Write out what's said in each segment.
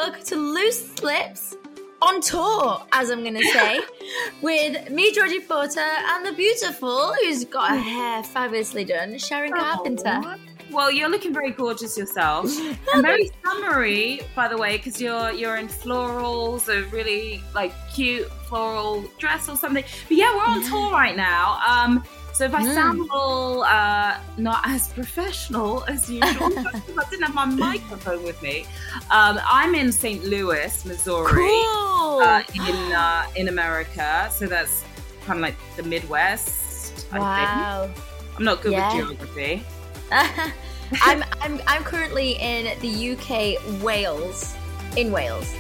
welcome to Loose Slips on tour, as I'm going to say, with me, Georgie Porter, and the beautiful, who's got her hair fabulously done, Sharon Carpenter. Well, you're looking very gorgeous yourself. And very summery, by the way, because you're in florals, a really like cute floral dress or something. But yeah, we're on tour right now. So if I sound a little not as professional as usual, because I didn't have my microphone with me, I'm in St. Louis, Missouri, Cool. in America. So that's kind of like the Midwest. Wow. I think. I'm not good with geography. I'm currently in the UK, Wales, in Wales.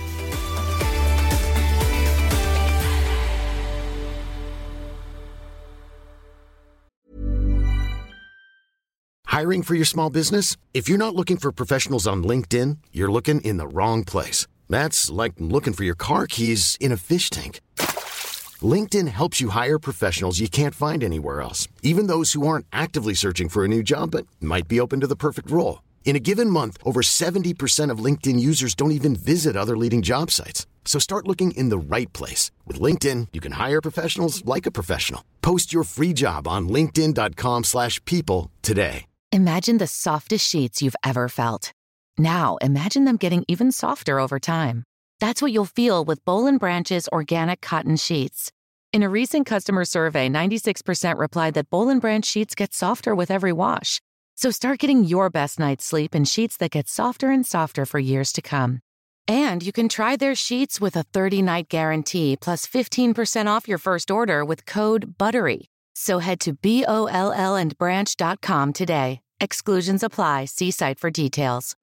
Hiring for your small business? If you're not looking for professionals on LinkedIn, you're looking in the wrong place. That's like looking for your car keys in a fish tank. LinkedIn helps you hire professionals you can't find anywhere else, even those who aren't actively searching for a new job but might be open to the perfect role. In a given month, over 70% of LinkedIn users don't even visit other leading job sites. So start looking in the right place. With LinkedIn, you can hire professionals like a professional. Post your free job on linkedin.com/people today. Imagine the softest sheets you've ever felt. Now, imagine them getting even softer over time. That's what you'll feel with Boll & Branch's organic cotton sheets. In a recent customer survey, 96% replied that Boll & Branch sheets get softer with every wash. So start getting your best night's sleep in sheets that get softer and softer for years to come. And you can try their sheets with a 30-night guarantee plus 15% off your first order with code BUTTERY. So head to BOLLandbranch.com today. Exclusions apply. See site for details.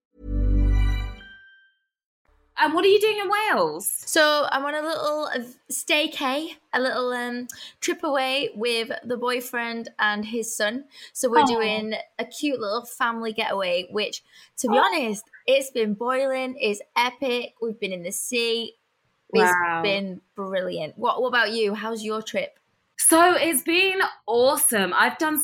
And what are you doing in Wales? So I'm on a little staycay, a little trip away with the boyfriend and his son. So we're doing a cute little family getaway, which, to be honest, it's been boiling. It's epic. We've been in the sea. It's been brilliant. What about you? How's your trip? So it's been awesome. I've been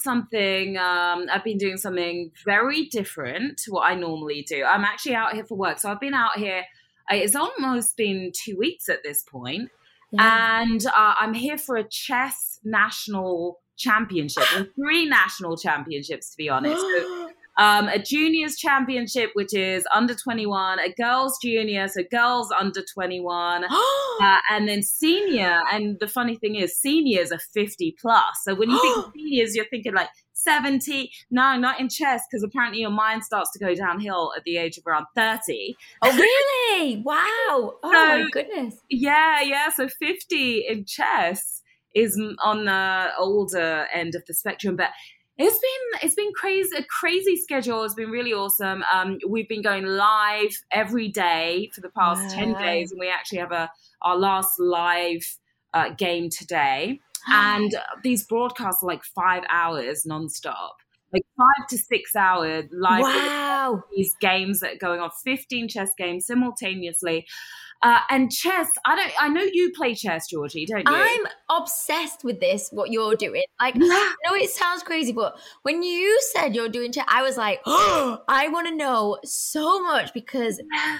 doing something very different to what I normally do. I'm actually out here for work. So I've been out here. It's almost been 2 weeks at this point. And I'm here for a chess national championship, or 3 national championships, to be honest. So, a juniors championship, which is under 21, a girls junior, so girls under 21, and then senior. And the funny thing is, seniors are 50 plus. So when you think of seniors, you're thinking like 70. No, not in chess, because apparently your mind starts to go downhill at the age of around 30. Oh, really? Wow. Oh, my goodness. Yeah. So 50 in chess is on the older end of the spectrum, but it's been crazy, a crazy schedule. It's been really awesome. We've been going live every day for the past 10 days, and we actually have our last live game today. And these broadcasts are like 5 hours nonstop, like 5 to 6 hours live. Wow. These games that are going on, 15 chess games simultaneously. And chess, I know you play chess, Georgie, don't you? I'm obsessed with this, what you're doing. Like, I know it sounds crazy, but when you said you're doing chess, I was like, I want to know so much, because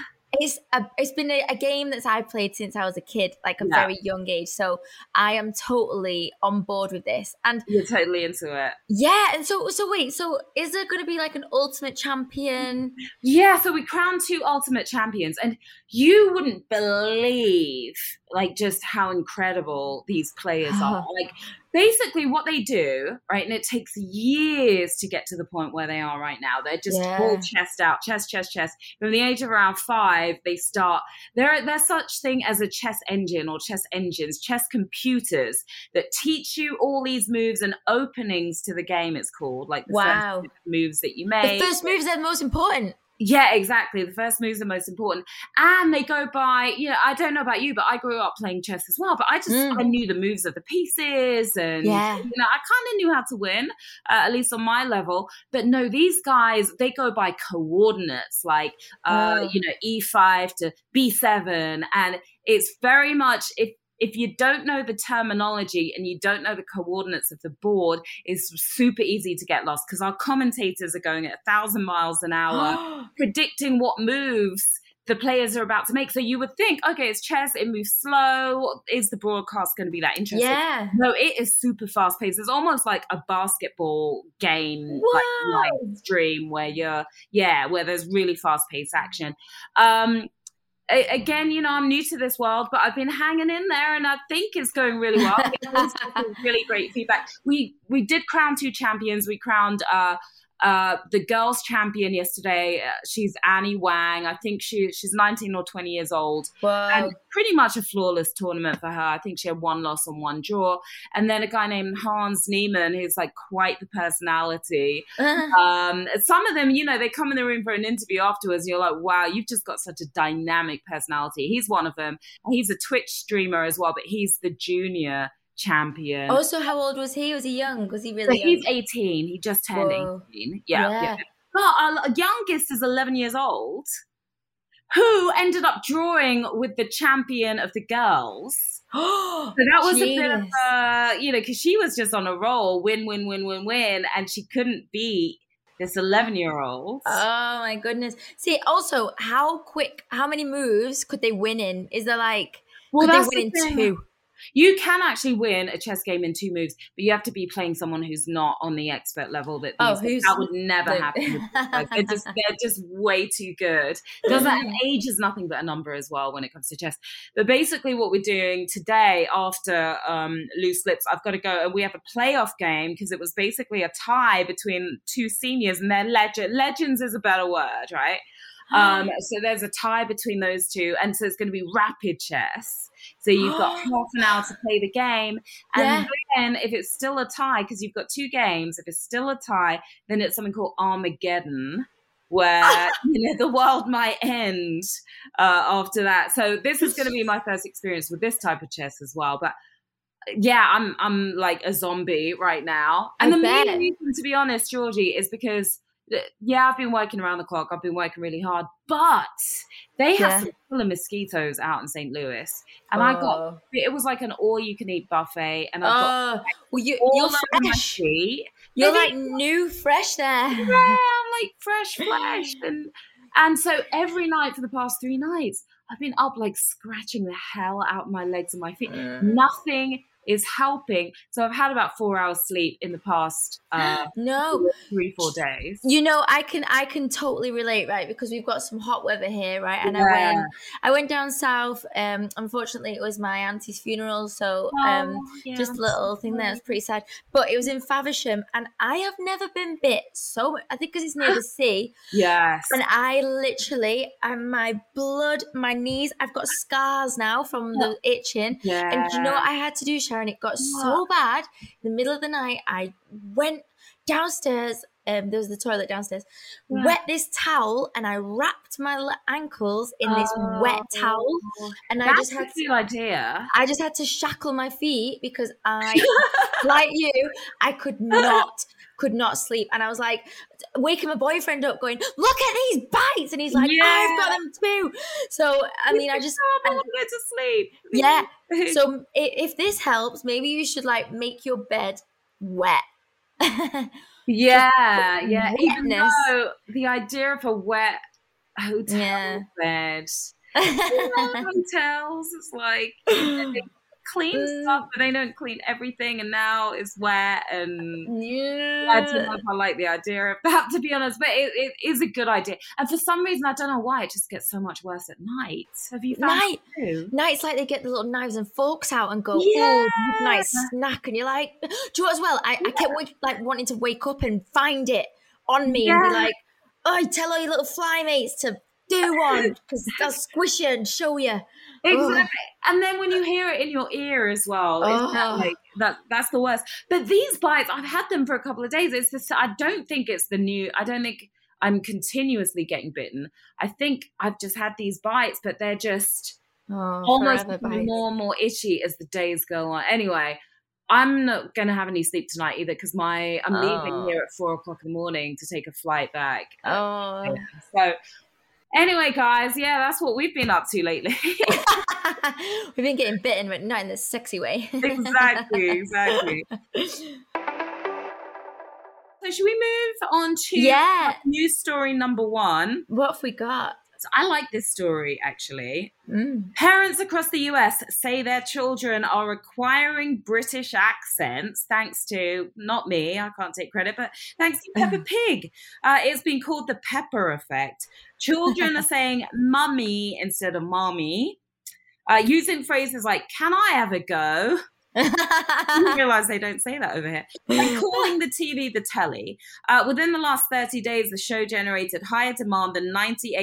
it's been a game that I've played since I was a kid, like a very young age. So I am totally on board with this. And you're totally into it. Yeah. And so wait, so is there going to be like an ultimate champion? Yeah. So we crowned 2 ultimate champions, and you wouldn't believe like just how incredible these players are. Like, basically what they do, right, and it takes years to get to the point where they are right now. They're just all chessed out, chess. From the age of around 5, they start, there's such thing as a chess engine or chess engines, chess computers that teach you all these moves and openings to the game, it's called, like the first moves that you make. The first moves are the most important. Yeah, exactly. The first moves are most important. And they go by, I don't know about you, but I grew up playing chess as well. But I knew the moves of the pieces, and, I kind of knew how to win, at least on my level. But no, these guys, they go by coordinates, like, E5 to B7. And it's very much, if you don't know the terminology and you don't know the coordinates of the board, it's super easy to get lost, because our commentators are going at 1,000 miles an hour predicting what moves the players are about to make. So you would think, okay, it's chess, it moves slow. Is the broadcast going to be that interesting? Yeah. No, it is super fast paced. It's almost like a basketball game, like live stream where where there's really fast paced action. Again, I'm new to this world, but I've been hanging in there, and I think it's going really well. It's really great feedback. We did crown 2 champions. We crowned the girls champion yesterday. She's Annie Wang. I think she's 19 or 20 years old. Wow. And pretty much a flawless tournament for her. I think she had 1 loss and 1 draw. And then a guy named Hans Niemann, who's like quite the personality. Some of them, they come in the room for an interview afterwards, and you're like, wow, you've just got such a dynamic personality. He's one of them. And he's a Twitch streamer as well, but he's the junior champion. Also, how old was he? Was he young? Was he really young? He's 18. He just turned 18. Yeah. But our youngest is 11 years old, who ended up drawing with the champion of the girls. So that was a bit of a, because she was just on a roll, win, and she couldn't beat this 11-year-old. Oh my goodness. See, also, how many moves could they win in? Is there could they win in 2? You can actually win a chess game in 2 moves, but you have to be playing someone who's not on the expert level. That would never happen. They're just way too good. Age is nothing but a number as well when it comes to chess. But basically, what we're doing today after loose lips, I've got to go, and we have a playoff game because it was basically a tie between 2 seniors, and they're legends is a better word, right? So there's a tie between those 2, and so it's going to be rapid chess. So you've got half an hour to play the game. And then if it's still a tie, because you've got 2 games, if it's still a tie, then it's something called Armageddon, where the world might end after that. So this is going to be my first experience with this type of chess as well. But yeah, I'm like a zombie right now. And the main reason, to be honest, Georgie, is because I've been working around the clock. I've been working really hard, but they have some killer mosquitoes out in St. Louis, and it was like an all-you-can-eat buffet, and I got you're fresh. You're like new fresh there. Yeah, I'm like fresh flesh, and so every night for the past 3 nights, I've been up like scratching the hell out of my legs and my feet. Nothing is helping. So I've had about 4 hours sleep in the past 3-4 days. I can totally relate, right? Because we've got some hot weather here, right? And I went down south. Unfortunately, it was my auntie's funeral, so just a little thing there. It was pretty sad. But it was in Faversham, and I have never been bit so much. I think because it's near the sea. Yes. And I literally, my blood, my knees, I've got scars now from the itching. Yeah. And you know what I had to do, Sharon? It got so bad. In the middle of the night, I went downstairs. There was the toilet downstairs. Wet this towel, and I wrapped my ankles in this wet towel. And I just had I just had to shackle my feet because I, like you, I could not sleep. And I was like waking my boyfriend up, going, "Look at these bites," and he's like, "I've got them too." So I mean, I want to go to sleep. Yeah. So if this helps, maybe you should make your bed wet. Yeah. Even though the idea of a wet hotel bed, hotels, it's like they clean stuff, but they don't clean everything, and now it's wet. And I don't know if I like the idea of that, to be honest. But it is a good idea. And for some reason, I don't know why, it just gets so much worse at night. Have you found that too? Night's like they get the little knives and forks out and go, nice snack, and you're like, do you know as well? I kept wanting to wake up and find it on me and be like, tell all your little fly mates to do one because they'll squish you and show you. Exactly. And then when you hear it in your ear as well, that's the worst. But these bites, I've had them for a couple of days. I don't think I'm continuously getting bitten. I think I've just had these bites, but they're just almost more and more itchy as the days go on. Anyway, I'm not going to have any sleep tonight either because I'm leaving here at 4:00 in the morning to take a flight back. So anyway, guys, that's what we've been up to lately. We've been getting bitten, but not in this sexy way. Exactly. So should we move on to news story number 1? What have we got? I like this story, actually. Parents across the US say their children are acquiring British accents thanks to, not me, I can't take credit, but thanks to Peppa Pig. It's been called the Pepper effect. Children are saying mummy instead of mommy, using phrases like, can I have a go? I realize they don't say that over here. And calling the TV the telly. Within the last 30 days, the show generated higher demand than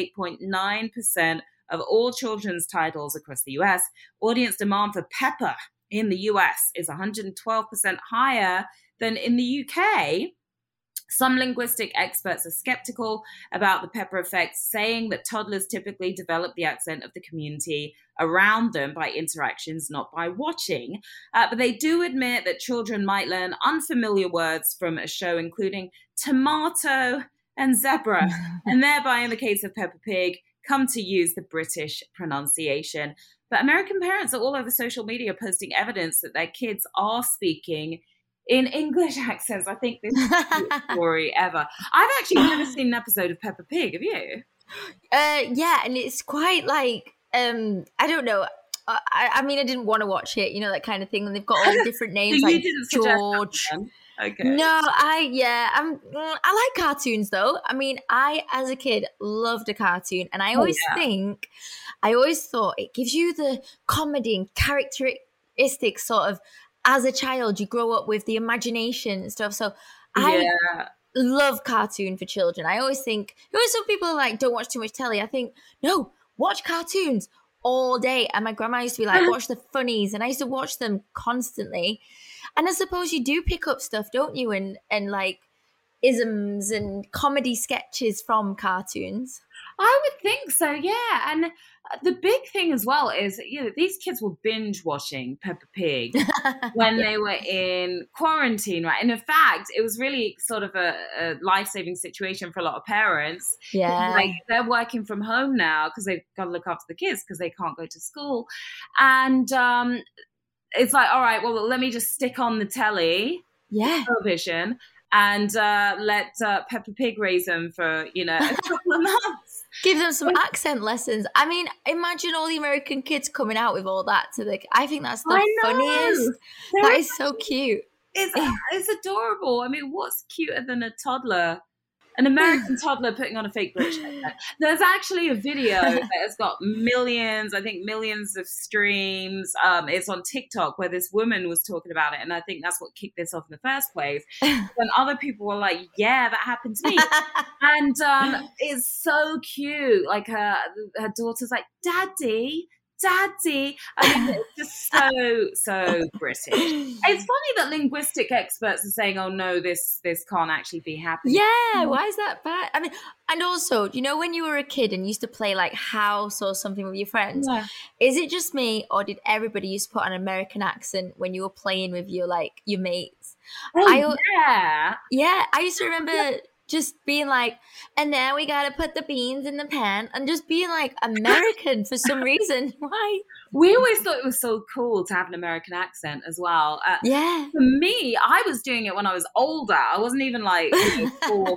98.9% of all children's titles across the US. Audience demand for Peppa in the US is 112% higher than in the UK. Some linguistic experts are skeptical about the Pepper effect, saying that toddlers typically develop the accent of the community around them by interactions, not by watching. But they do admit that children might learn unfamiliar words from a show, including tomato and zebra, and thereby, in the case of Peppa Pig, come to use the British pronunciation. But American parents are all over social media posting evidence that their kids are speaking in English accents. I think this is the cutest story ever. I've actually never seen an episode of Peppa Pig. Have you? Yeah, and it's quite like, I don't know. I mean, I didn't want to watch it, that kind of thing. And they've got all the different names, So like you didn't suggest George. that then? Okay. No, I like cartoons though. I mean, I as a kid loved a cartoon, and I always thought it gives you the comedy and characteristics sort of. As a child, you grow up with the imagination and stuff. So I love cartoon for children. I always think, some people are like, don't watch too much telly. I think, no, watch cartoons all day. And my grandma used to be like, watch the funnies. And I used to watch them constantly. And I suppose you do pick up stuff, don't you? And like isms and comedy sketches from cartoons. I would think so, yeah. And the big thing as well is, these kids were binge watching Peppa Pig when they were in quarantine, right? And in fact, it was really sort of a life-saving situation for a lot of parents. Yeah. Like, they're working from home now because they've got to look after the kids because they can't go to school. And it's like, all right, well, let me just stick on the television and let Peppa Pig raise them for, a couple of months. Give them some accent lessons. I mean, imagine all the American kids coming out with all that. I think that's the funniest. That is so cute. It's adorable. I mean, what's cuter than a toddler? An American toddler putting on a fake British accent. There's actually a video that has got millions of streams. It's on TikTok where this woman was talking about it. And I think that's what kicked this off in the first place. When other people were like, yeah, that happened to me. And it's so cute. Like her daughter's like, Daddy. I mean, it's just so British. It's funny that linguistic experts are saying, oh no, this can't actually be happening. Yeah, why is that bad? I mean, and also, when you were a kid and used to play like house or something with your friends, is it just me, or did everybody used to put an American accent when you were playing with your mates? I used to remember just being like, and now we gotta put the beans in the pan, and just being like American for some reason. Why? We always thought it was so cool to have an American accent as well. For me, I was doing it when I was older. I wasn't even like 4.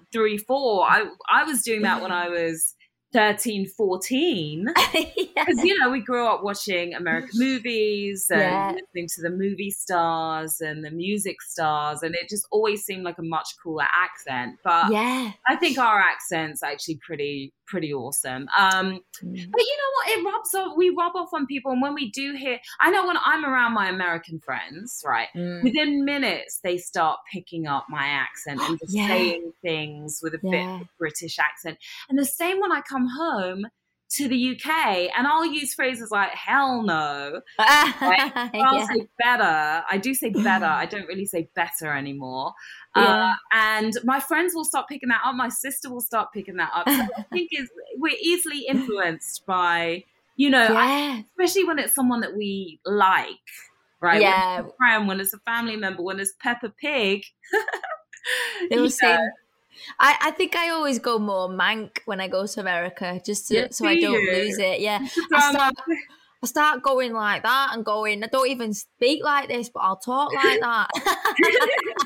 I was doing that when I was 13, 14. Because, we grew up watching American movies and listening to the movie stars and the music stars. And it just always seemed like a much cooler accent. But I think our accent's actually pretty awesome. But you know what? We rub off on people. And when we do hear, I know when I'm around my American friends, right, within minutes, they start picking up my accent and just saying things with a bit of a British accent. And the same when I come home to the UK, and I'll use phrases like hell no. I'll say better. I do say better. I don't really say better anymore. And my friends will start picking that up. My sister will start picking that up. So I think we're easily influenced by, especially when it's someone that we like, right? Yeah. When it's a friend, when it's a family member, when it's Peppa Pig. They will say. I think I always go more mank when I go to America, just so I don't lose it. Yeah, I start going like that and going, I don't even speak like this, but I'll talk like that.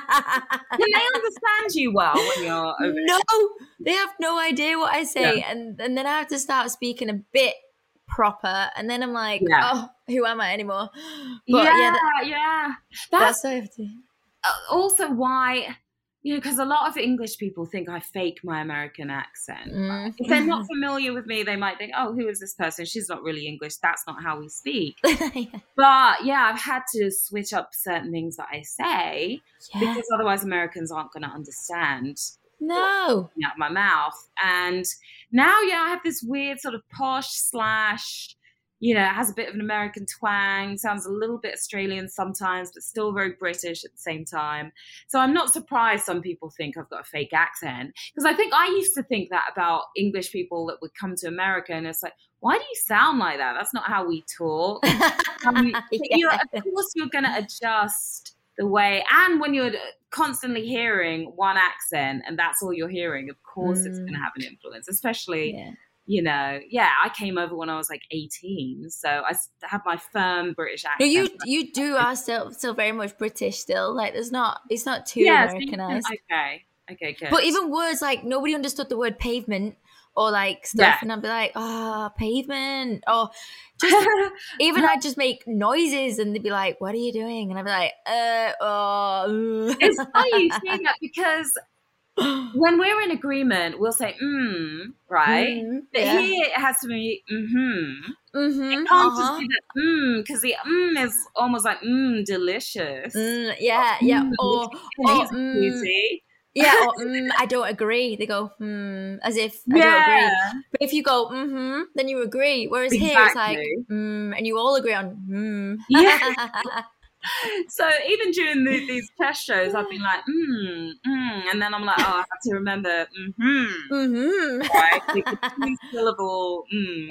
Can they understand you well when you're over No, they have no idea what I say. Yeah. And then I have to start speaking a bit proper. And then I'm like, Yeah. oh, who am I anymore? But yeah. that's what I have to. Also why, because a lot of English people think I fake my American accent. If they're not familiar with me, they might think, oh, who is this person? She's not really English. That's not how we speak. But yeah, I've had to switch up certain things that I say because otherwise Americans aren't going to understand No. out of my mouth. And now, I have this weird sort of posh / it has a bit of an American twang, sounds a little bit Australian sometimes, but still very British at the same time. So I'm not surprised some people think I've got a fake accent. Because I think I used to think that about English people that would come to America, and it's like, why do you sound like that? That's not how we talk. Of course, you're going to adjust the way. And when you're constantly hearing one accent and that's all you're hearing, of course it's going to have an influence, especially... I came over when I was like 18, so I have my firm British accent. No, you are still very much British still. Like it's not too Americanized. Okay, good. But even words like nobody understood the word pavement or like stuff, and I'd be like, pavement, or just even I'd just make noises, and they'd be like, "What are you doing?" And I'd be like, It's funny you say that because when we're in agreement, we'll say right? But here it has to be It can't just be that because the is almost like delicious. Or easy. Or I don't agree. They go as if I don't agree. But if you go then you agree. Whereas here it's like and you all agree on So even during these test shows, I've been like, and then I'm like, I have to remember, right? Like the 2-syllable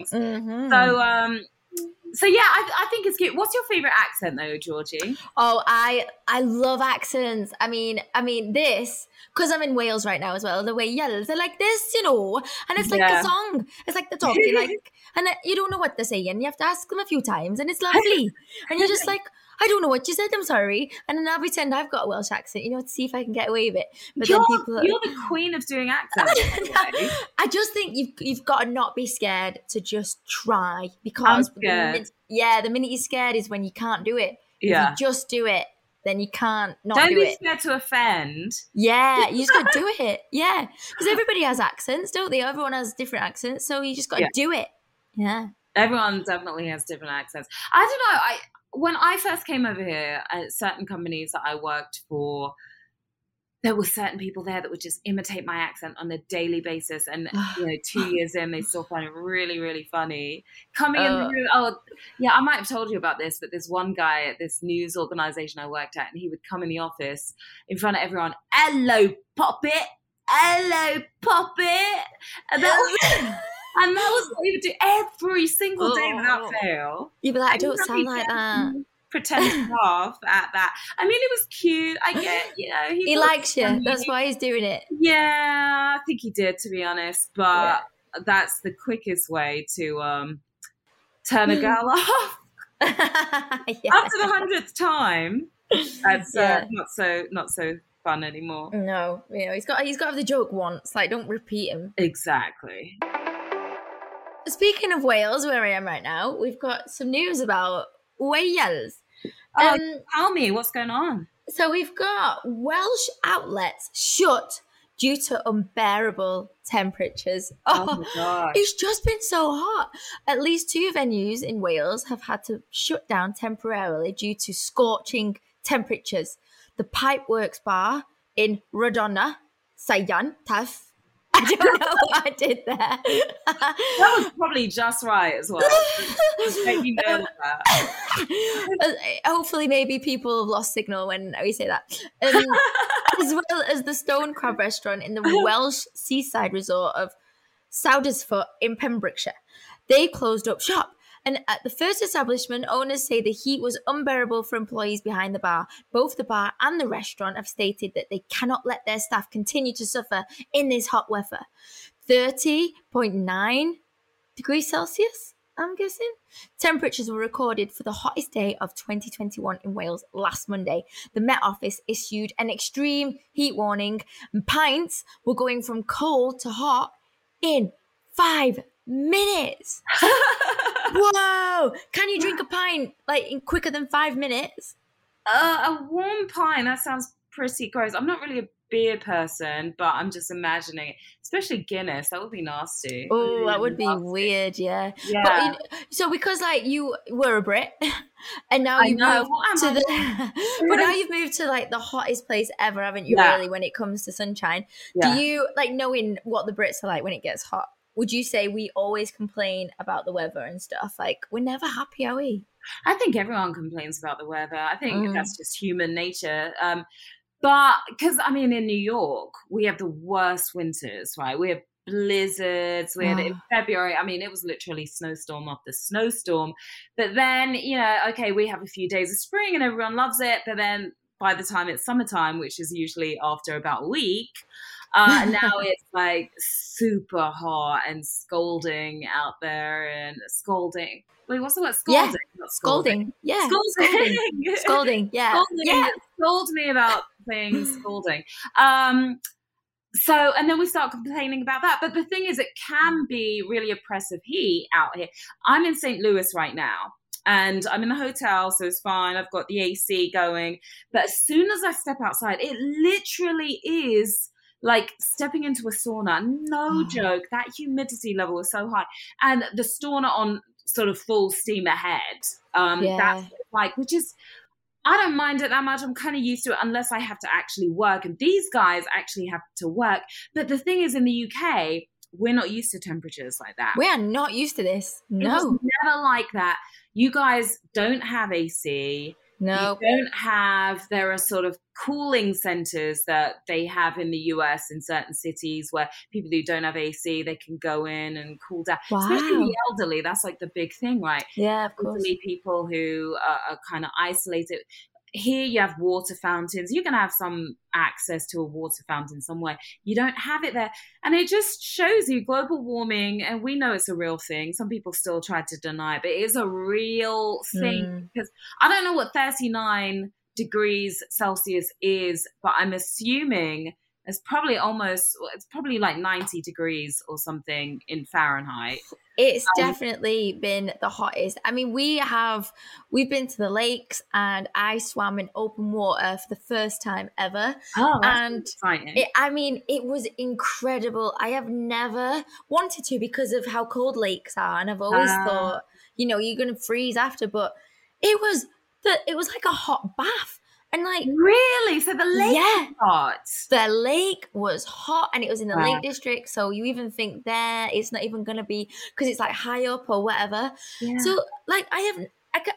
So yeah, I think it's cute. What's your favorite accent though, Georgie? Oh, I love accents. I mean this, because I'm in Wales right now as well. The Wales, they're like this, and it's like a song. It's like the talking, like, and you don't know what they're saying. You have to ask them a few times, and it's lovely. And you're just like, I don't know what you said, I'm sorry. And then I'll pretend I've got a Welsh accent, to see if I can get away with it. But you're then the queen of doing accents. I just think you've got to not be scared to just try, because the minute you're scared is when you can't do it. If you just do it, then you can't not do it. Don't be scared to offend. Yeah, you just got to do it. Yeah, because everybody has accents, don't they? Everyone has different accents, so you just got to do it. Yeah. Everyone definitely has different accents. I don't know. When I first came over here, at certain companies that I worked for, there were certain people there that would just imitate my accent on a daily basis. And, 2 years in, they still find it really, really funny. Coming in the room, I might have told you about this, but there's one guy at this news organization I worked at, and he would come in the office in front of everyone, hello, Poppet, hello, Poppet. And that was what he would do every single day without fail. You'd be like, I don't sound like that. Pretend to laugh at that. I mean, it was cute. I get, he likes you. That's why he's doing it. Yeah, I think he did, to be honest. But that's the quickest way to turn a girl off. After the 100th time, that's not so fun anymore. No, he's got to have the joke once. Like, don't repeat him. Exactly. Speaking of Wales, where I am right now, we've got some news about Wales. Tell me, what's going on? So we've got Welsh outlets shut due to unbearable temperatures. Oh my gosh. It's just been so hot. At least 2 venues in Wales have had to shut down temporarily due to scorching temperatures. The Pipeworks Bar in Rodonna, Sayan, Taff. I don't know what I did there. That was probably just right as well. You know that. Hopefully, maybe people have lost signal when we say that. As well as the Stone Crab restaurant in the Welsh seaside resort of Soudersfoot in Pembrokeshire. They closed up shop. And at the first establishment, owners say the heat was unbearable for employees behind the bar. Both the bar and the restaurant have stated that they cannot let their staff continue to suffer in this hot weather. 30.9 degrees Celsius? I'm guessing. Temperatures were recorded for the hottest day of 2021 in Wales last Monday. The Met Office issued an extreme heat warning, and pints were going from cold to hot in 5 minutes. Whoa! Can you drink a pint like in quicker than 5 minutes? A warm pint, that sounds pretty gross. I'm not really a beer person, but I'm just imagining it. Especially Guinness, that would be nasty. Oh, that would be weird, yeah. Yeah. But so because like you were a Brit, and now you've moved to the, but now you've moved to like the hottest place ever, haven't you? Yeah. Really, when it comes to sunshine, Yeah. do you like knowing what the Brits are like when it gets hot? Would you say we always complain about the weather and stuff? Like we're never happy, are we? I think everyone complains about the weather. I think that's just human nature. But because, I mean, in New York, we have the worst winters, right? We have blizzards. We had in February, I mean, it was literally snowstorm after snowstorm. But then, you know, okay, we have a few days of spring and everyone loves it. But then by the time it's summertime, which is usually after about a week, now it's like super hot and scolding out there and scolding. Wait, what's the word? Scolding. Yeah. Not Scolding. Yeah. Scolding. Scolding. Yeah. Scolding. Yeah. Scold me about things, scolding. So, and then we start complaining about that. But the thing is, it can be really oppressive heat out here. I'm in St. Louis right now. And I'm in the hotel, so it's fine. I've got the AC going. But as soon as I step outside, it literally is like stepping into a sauna. No joke. That humidity level is so high. And the sauna on sort of full steam ahead. That's like, which is, I don't mind it that much. I'm kind of used to it unless I have to actually work. And these guys actually have to work. But the thing is, in the UK, we're not used to temperatures like that. We are not used to this. No. It was never like that. You guys don't have AC. No. You don't have, there are sort of cooling centers that they have in the US in certain cities where people who don't have AC, they can go in and cool down. Wow. Especially the elderly, that's like the big thing, right? Yeah, of course. Elderly people who are kind of isolated. Here you have water fountains. You're going to have some access to a water fountain somewhere. You don't have it there. And it just shows you global warming, and we know it's a real thing. Some people still try to deny it, but it is a real thing. Because I don't know what 39 degrees Celsius is, but I'm assuming it's probably like 90 degrees or something in Fahrenheit. It's definitely been the hottest. I mean, we've been to the lakes, and I swam in open water for the first time ever. Oh, that's and exciting. It was incredible. I have never wanted to because of how cold lakes are, and I've always thought, you know, you're going to freeze after, but it was like a hot bath. And like, really? So the lake was hot. The lake was hot, and it was in the Lake District. So you even think there it's not even going to be, because it's like high up or whatever. Yeah. So like I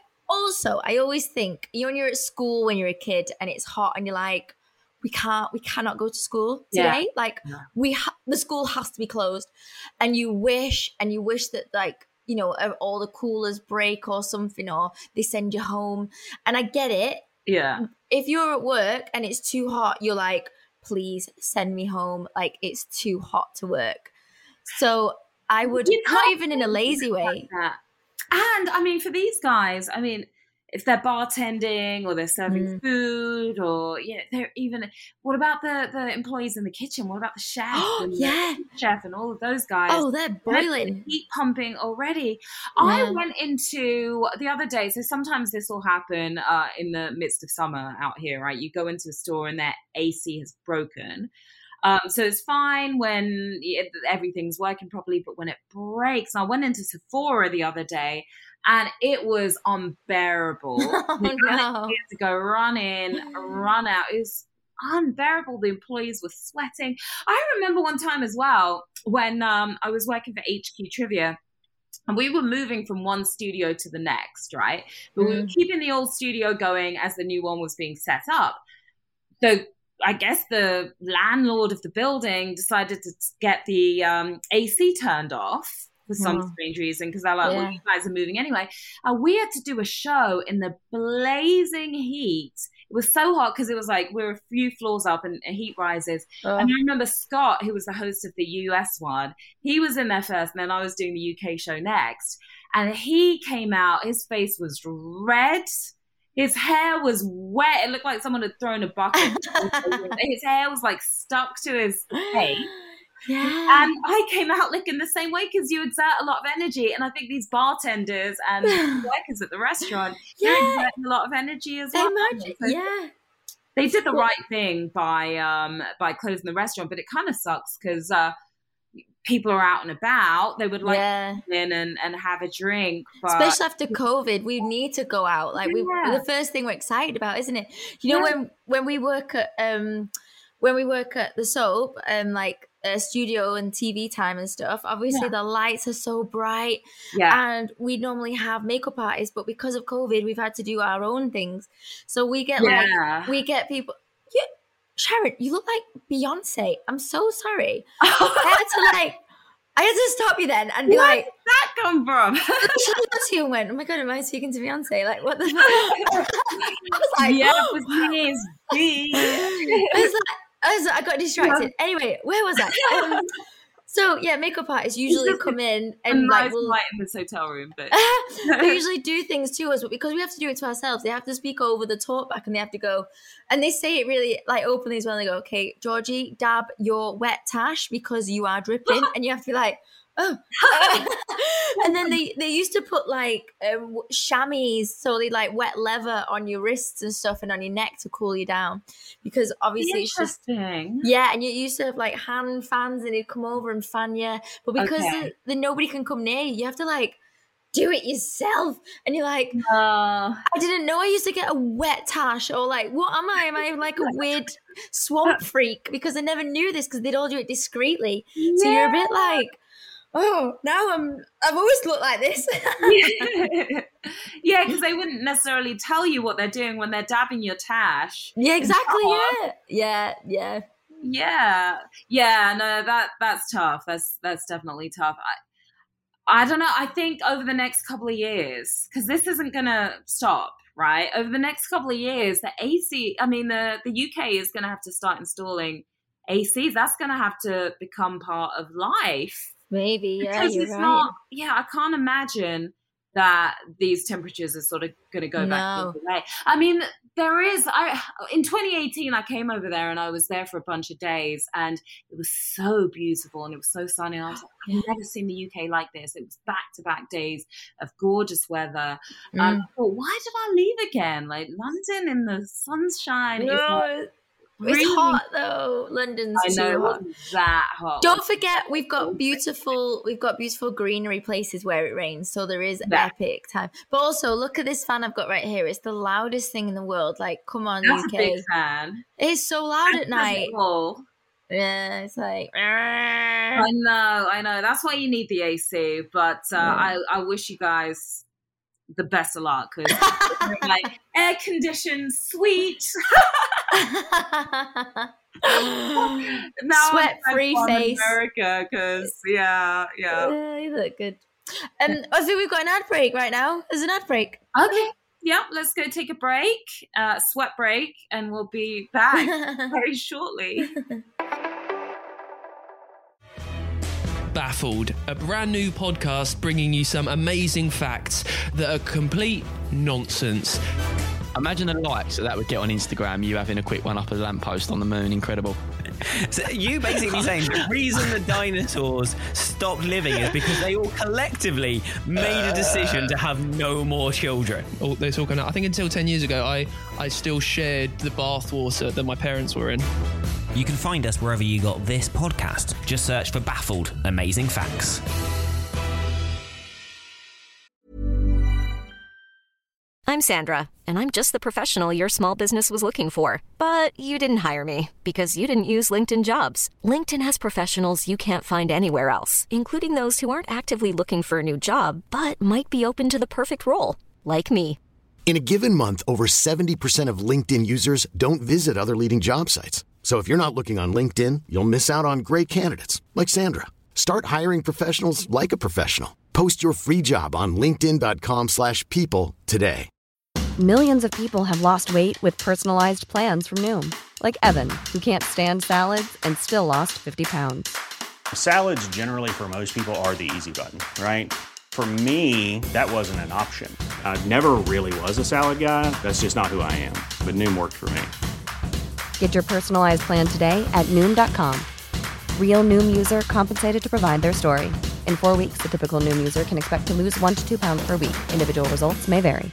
always think, you know, when you're at school when you're a kid and it's hot and you're like, we cannot go to school today. Like the school has to be closed, and you wish that like, you know, all the coolers break or something, or they send you home. And I get it. Yeah. If you're at work and it's too hot, you're like, please send me home. Like, it's too hot to work. So I would, not even in a lazy way. Like and I mean, for these guys, I mean, if they're bartending or they're serving food, or they're even, what about the employees in the kitchen? What about the chef? The chef and all of those guys? Oh, they're boiling. Heat pumping already. I went into the other day, so sometimes this will happen in the midst of summer out here, right? You go into a store and their AC has broken. So it's fine when everything's working properly, but when it breaks, I went into Sephora the other day, and it was unbearable. Oh, no. I had to go run in, run out. It was unbearable. The employees were sweating. I remember one time as well when I was working for HQ Trivia, and we were moving from one studio to the next, right? But we were keeping the old studio going as the new one was being set up. So I guess the landlord of the building decided to get the AC turned off for some strange reason, because they're like, well, you guys are moving anyway. We had to do a show in the blazing heat it was so hot because it was like we were a few floors up and heat rises. And I remember Scott, who was the host of the US one, he was in there first, and then I was doing the UK show next. And he came out, his face was red. His hair was wet. It looked like someone had thrown a bucket. His hair was like stuck to his face. Yeah. And I came out looking the same way because you exert a lot of energy. And I think these bartenders and workers at the restaurant, they're exerting a lot of energy as well. They did the right thing by closing the restaurant, but it kind of sucks because people are out and about. They would like to come in and have a drink. But especially after COVID, we need to go out. Like the first thing we're excited about, isn't it? You know, when we work at the soap and like studio and TV time and stuff, obviously the lights are so bright, and we normally have makeup artists, but because of COVID, we've had to do our own things. So we get we get people. Sharon, you look like Beyonce. I'm so sorry. I had to stop you then and be like, where did that come from? She looked at you and went, oh my God, am I speaking to Beyonce? Like, what the fuck? I was like, I got distracted. Anyway, where was I? So yeah, makeup artists usually come in and like light in this hotel room, but they usually do things to us, but because we have to do it to ourselves, they have to speak over the talk back, and they have to go, and they say it really like openly as well. They go, "Okay, Georgie, dab your wet tash because you are dripping," and you have to be like, "Oh." And then they used to put like chamois, so they like wet leather on your wrists and stuff and on your neck to cool you down, because obviously it's just and you used to have like hand fans and they'd come over and fan you, but because the nobody can come near you, you have to like do it yourself, and you're like, I didn't know I used to get a wet tash, or like, what am I? Am I like a weird swamp freak? Because I never knew this because they'd all do it discreetly, so you're a bit like, oh, now I've always looked like this. Yeah, because they wouldn't necessarily tell you what they're doing when they're dabbing your tash. Yeah, exactly. Yeah. No, that's tough. That's definitely tough. I don't know. I think over the next couple of years, because this isn't going to stop, right? Over the next couple of years, the UK is going to have to start installing ACs. That's going to have to become part of life. Maybe, because it's right. Not. Yeah, I can't imagine that these temperatures are sort of going to go back the way. I mean, there is. In 2018, I came over there and I was there for a bunch of days, and it was so beautiful and it was so sunny. And I was like, I've never seen the UK like this. It was back-to-back days of gorgeous weather. I thought, why did I leave again? Like London in the sunshine. It's hot though. London's too hot. It wasn't that hot. Don't forget, we've got beautiful greenery places where it rains, so there is epic time. But also, look at this fan I've got right here. It's the loudest thing in the world. Like, come on, That's UK. A big fan. It's so loud at night. Yeah, it's like. I know. That's why you need the AC. But I wish you guys the best of luck, because like air conditioned suite. Sweat free face. America, because you look good. I think we've got an ad break right now. There's an ad break. Okay. Yeah, let's go take a break, sweat break, and we'll be back very shortly. Baffled, a brand new podcast bringing you some amazing facts that are complete nonsense. Imagine the likes that would get on Instagram, you having a quick one up a lamppost on the moon. Incredible. So you basically saying the reason the dinosaurs stopped living is because they all collectively made a decision to have no more children. It's all going out. I think until 10 years ago, I still shared the bathwater that my parents were in. You can find us wherever you got this podcast. Just search for Baffled Amazing Facts. I'm Sandra, and I'm just the professional your small business was looking for. But you didn't hire me because you didn't use LinkedIn Jobs. LinkedIn has professionals you can't find anywhere else, including those who aren't actively looking for a new job, but might be open to the perfect role, like me. In a given month, over 70% of LinkedIn users don't visit other leading job sites. So if you're not looking on LinkedIn, you'll miss out on great candidates like Sandra. Start hiring professionals like a professional. Post your free job on linkedin.com/people today. Millions of people have lost weight with personalized plans from Noom. Like Evan, who can't stand salads and still lost 50 pounds. Salads generally for most people are the easy button, right? For me, that wasn't an option. I never really was a salad guy. That's just not who I am. But Noom worked for me. Get your personalized plan today at Noom.com. Real Noom user compensated to provide their story. In 4 weeks, the typical Noom user can expect to lose 1 to 2 pounds per week. Individual results may vary.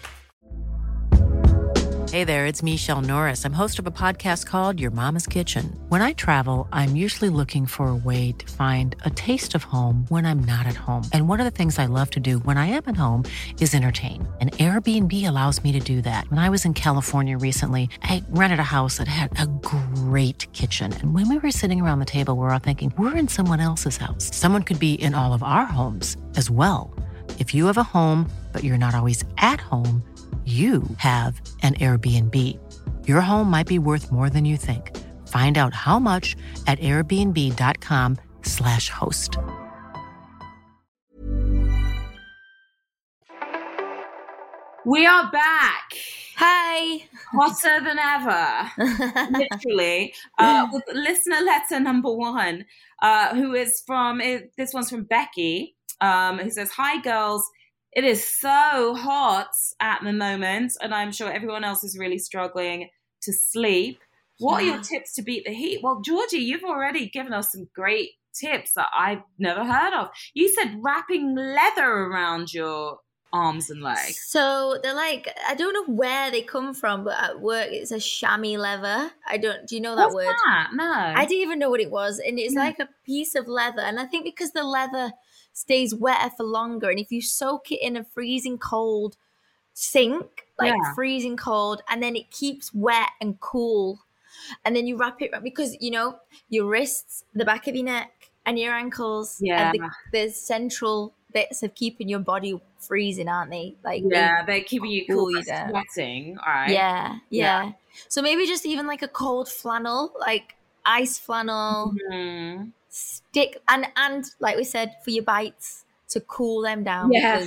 Hey there, it's Michelle Norris. I'm host of a podcast called Your Mama's Kitchen. When I travel, I'm usually looking for a way to find a taste of home when I'm not at home. And one of the things I love to do when I am at home is entertain. And Airbnb allows me to do that. When I was in California recently, I rented a house that had a great kitchen. And when we were sitting around the table, we're all thinking, we're in someone else's house. Someone could be in all of our homes as well. If you have a home, but you're not always at home, you have an Airbnb. Your home might be worth more than you think. Find out how much at airbnb.com/host. We are back. Hi. Hotter than ever. Literally. With listener letter number 1, who is from, this one's from Becky, who says, "Hi girls. It is so hot at the moment, and I'm sure everyone else is really struggling to sleep. What are your tips to beat the heat?" Well, Georgie, you've already given us some great tips that I've never heard of. You said wrapping leather around your arms and legs. So they're like, I don't know where they come from, but at work it's a chamois leather. Do you know that word? That? No. I didn't even know what it was. And it's like a piece of leather. And I think because the leather stays wetter for longer, and if you soak it in a freezing cold sink, freezing cold, and then it keeps wet and cool, and then you wrap it because your wrists, the back of your neck, and your ankles, and the central bits of keeping your body freezing, aren't they? They're keeping you cool, sweating. All right. Yeah. So maybe just even like a cold flannel, like ice flannel. Mm-hmm. Stick and like we said, for your bites to cool them down. Yes,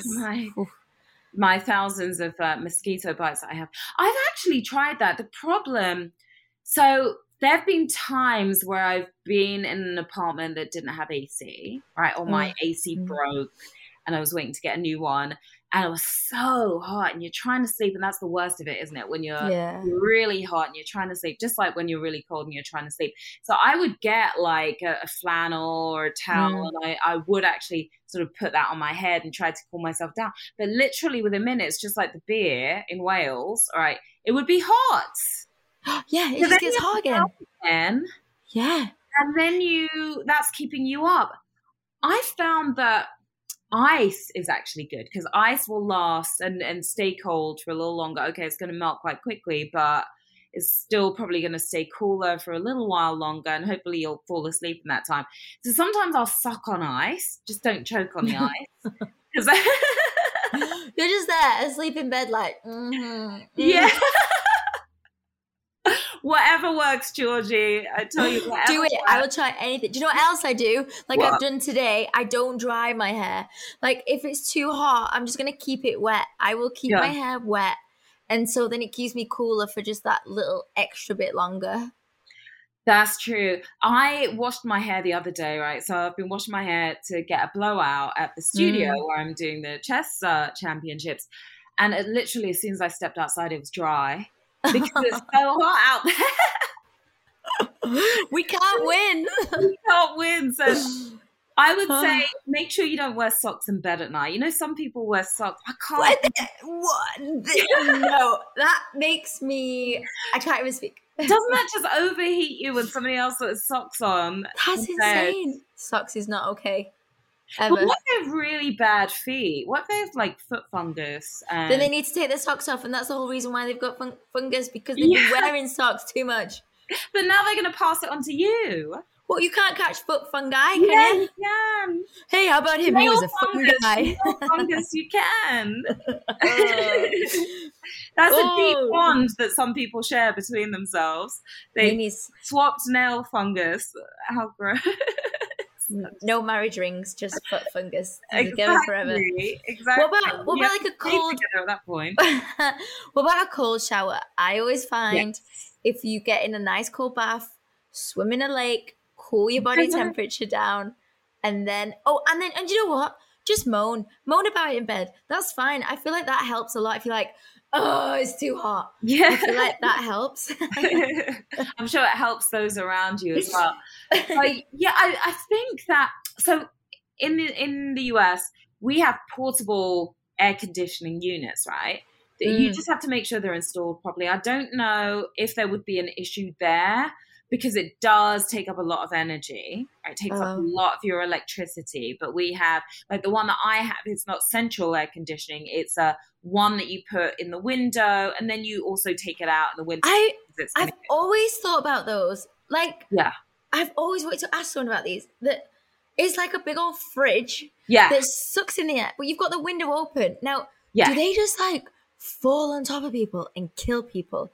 my thousands of mosquito bites that I have. I've actually tried that. The problem, so there have been times where I've been in an apartment that didn't have AC, right? Or my AC broke and I was waiting to get a new one. And it was so hot, and you're trying to sleep, and that's the worst of it, isn't it? When you're really hot and you're trying to sleep, just like when you're really cold and you're trying to sleep. So I would get like a flannel or a towel, and I would actually sort of put that on my head and try to cool myself down. But literally within minutes, just like the beer in Wales, all right, it would be hot. Yeah, it just gets hot again. Yeah. And then that's keeping you up. I found that ice is actually good because ice will last and stay cold for a little longer. Okay, it's going to melt quite quickly, but it's still probably going to stay cooler for a little while longer, and hopefully you'll fall asleep in that time. So sometimes I'll suck on ice. Just don't choke on the ice. Because you're just there asleep in bed like, yeah. Whatever works, Georgie. I tell you, whatever do it. Works. I will try anything. Do you know what else I do? Like I've done today, I don't dry my hair. Like if it's too hot, I'm just going to keep it wet. I will keep my hair wet. And so then it keeps me cooler for just that little extra bit longer. That's true. I washed my hair the other day, right? So I've been washing my hair to get a blowout at the studio where I'm doing the chess championships. And literally as soon as I stepped outside, it was dry. Because it's so hot out there. We can't win. We can't win. So I would say make sure you don't wear socks in bed at night. Some people wear socks. I can't. What? No, that makes me... I can't even speak. Doesn't that just overheat you when somebody else puts socks on? That's insane. Socks is not okay. Ever. But what if they have really bad feet? What if they have like foot fungus? Then they need to take their socks off, and that's the whole reason why they've got fungus, because they've been wearing socks too much. But now they're going to pass it on to you. Well, you can't catch foot fungi, can you? You can. Hey, how about him? He was a fungi. Fungus, you can. That's a deep bond that some people share between themselves. They swapped nail fungus. How gross. No marriage rings, just foot fingers Exactly. together forever. Exactly. What about like a cold? At that point. What about a cold shower? I always find if you get in a nice cold bath, swim in a lake, cool your body temperature down, and then and you know what? Just moan about it in bed. That's fine. I feel like that helps a lot. If you're like, oh, it's too hot. Yeah. I feel like that helps. I'm sure it helps those around you as well. I think that, so in the US, we have portable air conditioning units, right? You just have to make sure they're installed properly. I don't know if there would be an issue there, because it does take up a lot of energy. It takes up a lot of your electricity. But we have, like the one that I have, it's not central air conditioning. It's a one that you put in the window, and then you also take it out in the winter. I've always thought about those. Like, yeah, I've always wanted to ask someone about these. That it's like a big old fridge that sucks in the air, but you've got the window open. Now, do they just like fall on top of people and kill people?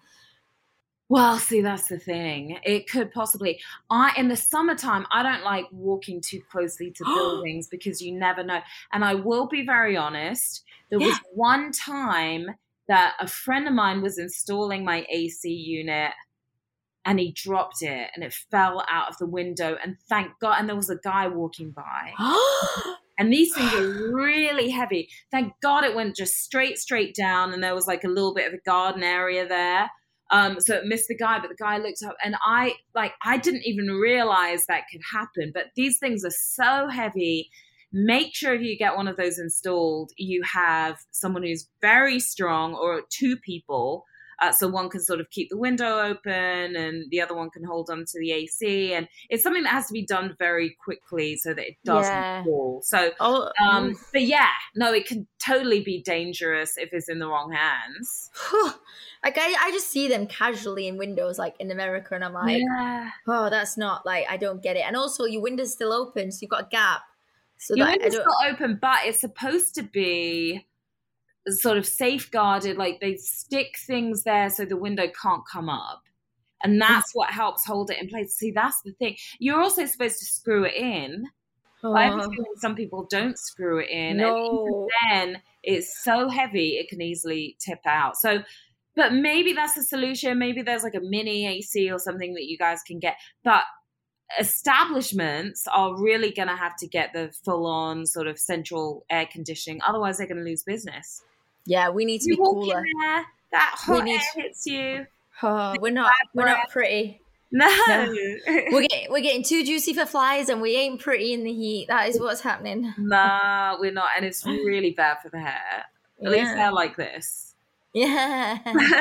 Well, see, that's the thing. It could possibly. In the summertime, I don't like walking too closely to buildings because you never know. And I will be very honest. There was one time that a friend of mine was installing my AC unit, and he dropped it and it fell out of the window. And thank God. And there was a guy walking by. And these things are really heavy. Thank God it went just straight down. And there was like a little bit of a garden area there. So it missed the guy, but the guy looked up, and I didn't even realize that could happen. But these things are so heavy. Make sure if you get one of those installed, you have someone who's very strong, or two people. So one can sort of keep the window open and the other one can hold on to the AC. And it's something that has to be done very quickly so that it doesn't fall. So, but yeah, no, it can totally be dangerous if it's in the wrong hands. Like I just see them casually in windows, like in America, and I'm like, oh, that's not, like, I don't get it. And also your window's still open, so you've got a gap. So your window's still open, but it's supposed to be sort of safeguarded. Like they stick things there so the window can't come up. And that's what helps hold it in place. See, that's the thing. You're also supposed to screw it in. I have a feeling some people don't screw it in. No. And even then, it's so heavy, it can easily tip out. So, but maybe that's the solution. Maybe there's like a mini AC or something that you guys can get. But establishments are really going to have to get the full-on sort of central air conditioning. Otherwise, they're going to lose business. Yeah, we need to be cooler. In there, that hot air hits you. Oh, we're not pretty. No. We're getting too juicy for flies, and we ain't pretty in the heat. That is what's happening. Nah, we're not. And it's really bad for the hair. At least hair like this. Yeah.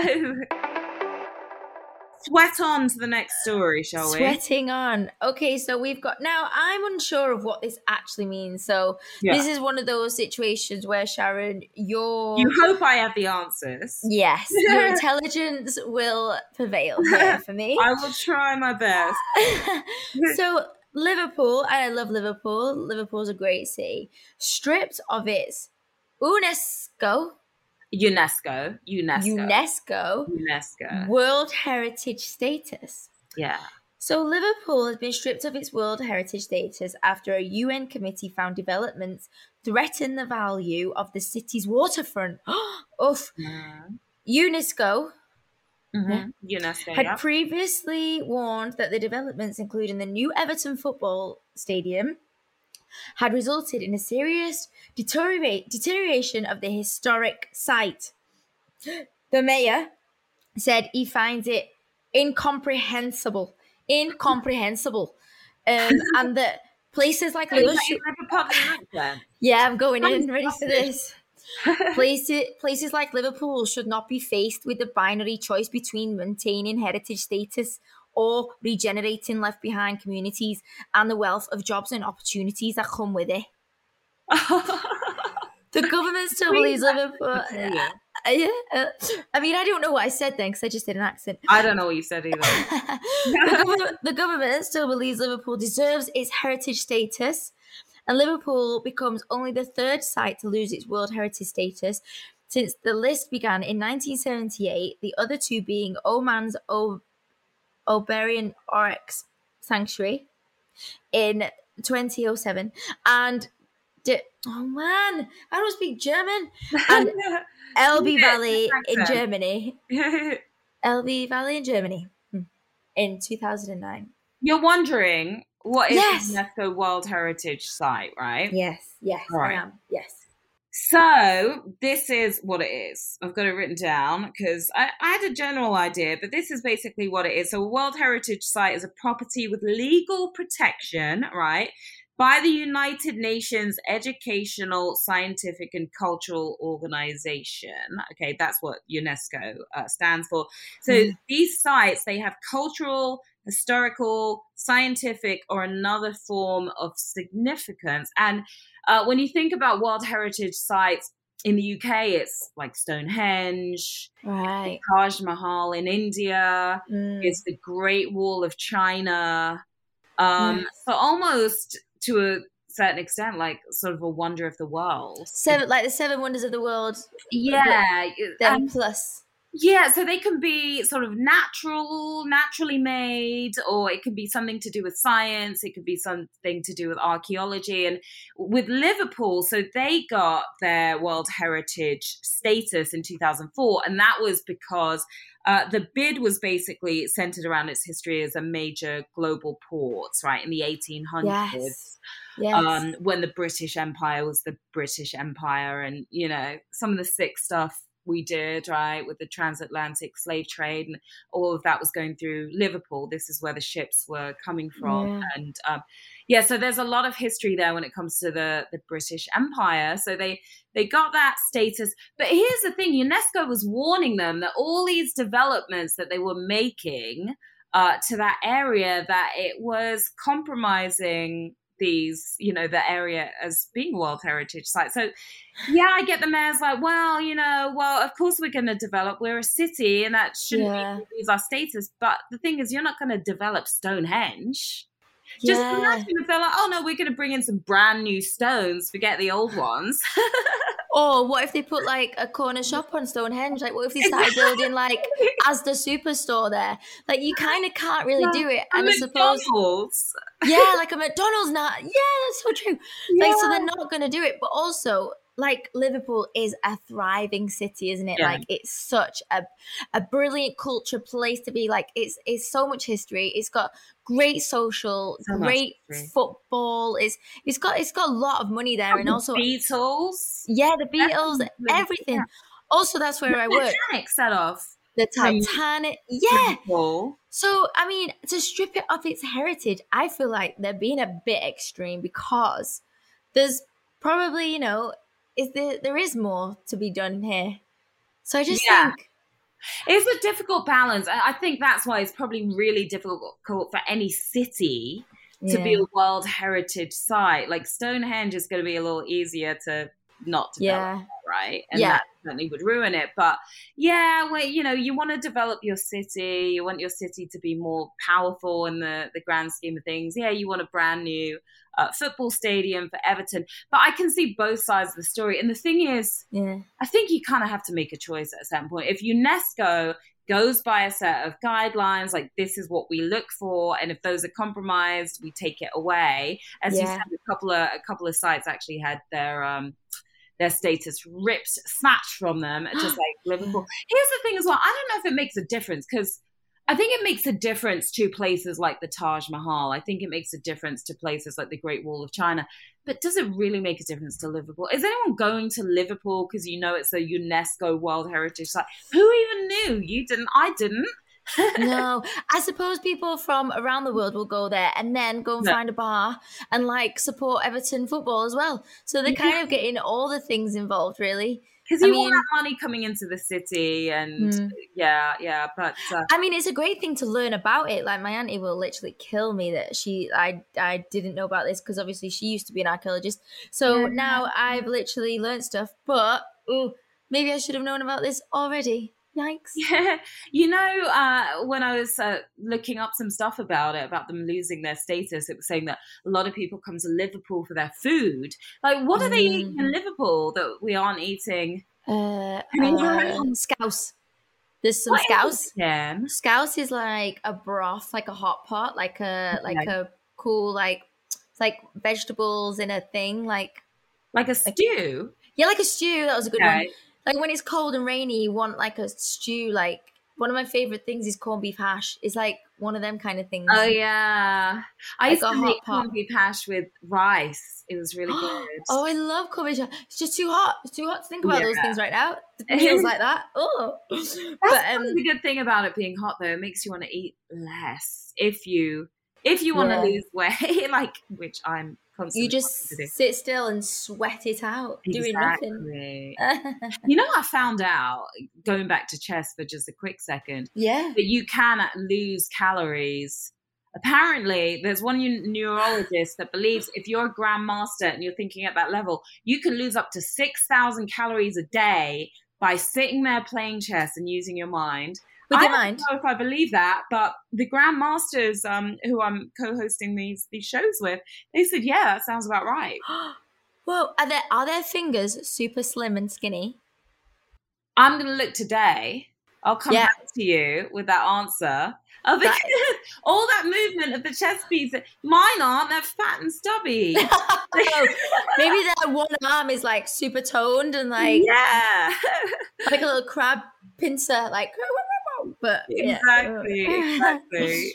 Sweat on to the next story, shall we? Sweating on. Okay, so we've got, now I'm unsure of what this actually means. So this is one of those situations where, Sharon, you hope I have the answers. Yes, your intelligence will prevail here for me. I will try my best. So Liverpool, and I love Liverpool. Liverpool's a great city. Stripped of its UNESCO World Heritage status. Yeah. So Liverpool has been stripped of its World Heritage status after a UN committee found developments threaten the value of the city's waterfront. Oof. UNESCO had previously warned that the developments, including the new Everton football stadium, had resulted in a serious deterioration of the historic site. The mayor said he finds it incomprehensible, and that places like Liverpool. Yeah, I'm going in, ready for this. Places like Liverpool should not be faced with the binary choice between maintaining heritage status or regenerating left behind communities and the wealth of jobs and opportunities that come with it. The government still believes Liverpool. I mean, I don't know what I said then because I just did an accent. I don't know what you said either. The government still believes Liverpool deserves its heritage status, and Liverpool becomes only the third site to lose its World Heritage status since the list began in 1978, the other two being Oman's Oberon Oryx Sanctuary in 2007. And oh man, I don't speak German. And Elbe Valley in Germany. Elbe Valley in Germany in 2009. You're wondering what is the UNESCO World Heritage Site, right? Yes, right. I am. Yes. So this is what it is. I've got it written down because I had a general idea, but this is basically what it is. So a World Heritage Site is a property with legal protection, right, by the United Nations Educational, Scientific and Cultural Organization. Okay, that's what UNESCO stands for. So these sites, they have cultural, historical, scientific, or another form of significance. And when you think about World Heritage Sites in the UK, it's like Stonehenge, right? Taj Mahal in India, it's the Great Wall of China. So almost to a certain extent, like sort of a wonder of the world. Like the 7 wonders of the world. Yeah. Then plus. Yeah, so they can be sort of naturally made, or it can be something to do with science. It could be something to do with archaeology. And with Liverpool, so they got their World Heritage status in 2004. And that was because the bid was basically centered around its history as a major global port, right, in the 1800s. Yes. When the British Empire was the British Empire. And, you know, some of the sick stuff we did, right, with the transatlantic slave trade and all of that was going through Liverpool. This is where the ships were coming from. And so there's a lot of history there when it comes to the British Empire. So they got that status. But here's the thing, UNESCO was warning them that all these developments that they were making to that area, that it was compromising these, you know, the area as being a World Heritage Site. So yeah, I get the mayor's like, well, of course we're going to develop. We're a city and that shouldn't lose our status. But the thing is, you're not going to develop Stonehenge. Just imagine if they're like, oh no, we're going to bring in some brand new stones, forget the old ones. Or what if they put like a corner shop on Stonehenge? Like what if they started building like Asda Superstore there? Like you kind of can't really do it. And I suppose, like a McDonald's now. Yeah, that's so true. Like so they're not going to do it. But also like Liverpool is a thriving city, isn't it? Like it's such a brilliant culture place to be. Like it's so much history. It's got great social, great football. It's got a lot of money there, and also Beatles. Yeah, the Beatles, everything. Yeah. Also, that's where I work. Titanic set off. The Titanic, Liverpool. So I mean, to strip it of its heritage, I feel like they're being a bit extreme because there's probably, you know, there is more to be done here. So I just think it's a difficult balance. I think that's why it's probably really difficult for any city to be a World Heritage Site. Like Stonehenge is going to be a little easier to not develop, right? And that certainly would ruin it. But you know, you want to develop your city. You want your city to be more powerful in the grand scheme of things. Yeah, you want a brand new football stadium for Everton. But I can see both sides of the story. And the thing is, I think you kind of have to make a choice at a certain point. If UNESCO goes by a set of guidelines, like this is what we look for, and if those are compromised, we take it away. As you said, a couple of sites actually had their status snatched from them, just like Liverpool. Here's the thing as well, I don't know if it makes a difference, because I think it makes a difference to places like the Taj Mahal. I think it makes a difference to places like the Great Wall of China. But does it really make a difference to Liverpool? Is anyone going to Liverpool because you know it's a UNESCO World Heritage Site? Who even knew? You didn't. I didn't. No, I suppose people from around the world will go there and then go and find a bar and like support Everton football as well. So they're kind of getting all the things involved, really. Because you want that money coming into the city, and but I mean, it's a great thing to learn about it. Like my auntie will literally kill me that I didn't know about this, because obviously she used to be an archaeologist. So now I've literally learned stuff, but maybe I should have known about this already. Yikes. Yeah. You know, when I was looking up some stuff about them losing their status, it was saying that a lot of people come to Liverpool for their food. Like, what are they eating in Liverpool that we aren't eating? Scouse. There's some scouse. Yeah. Scouse is like a broth, like a hot pot, like a cool, like, it's like vegetables in a thing, like a stew. Yeah, like a stew. That was a good Okay. one. Like when it's cold and rainy, you want like a stew. Like one of my favorite things is corned beef hash. It's like one of them kind of things. Oh yeah, I Like used a to hot make pot. corned beef hash with rice. It was really good. Oh, I love corned beef hash. It's just too hot. It's too hot to think about those Yeah. things right now. Meals like that. Oh, That's but the good thing about it being hot, though. It makes you want to eat less if you want to Yeah. lose weight, like which I'm constantly you just wanting to do. sit still and sweat it out, doing nothing. Exactly. You know, I found out, going back to chess for just a quick second, Yeah. that you can lose calories. Apparently, there's one neurologist that believes if you're a grandmaster and you're thinking at that level, you can lose up to 6,000 calories a day by sitting there playing chess and using your mind. With I your don't mind. know if I believe that, but the grandmasters who I'm co-hosting these shows with, they said, yeah, that sounds about right. Well, are their fingers super slim and skinny? I'm going to look today. I'll come Yeah. back to you with that answer. Oh, because all that movement of the chess piece, mine aren't. They're fat and stubby. Oh, maybe their one arm is like super toned and like Yeah. like a little crab pincer, like. But yeah. Exactly.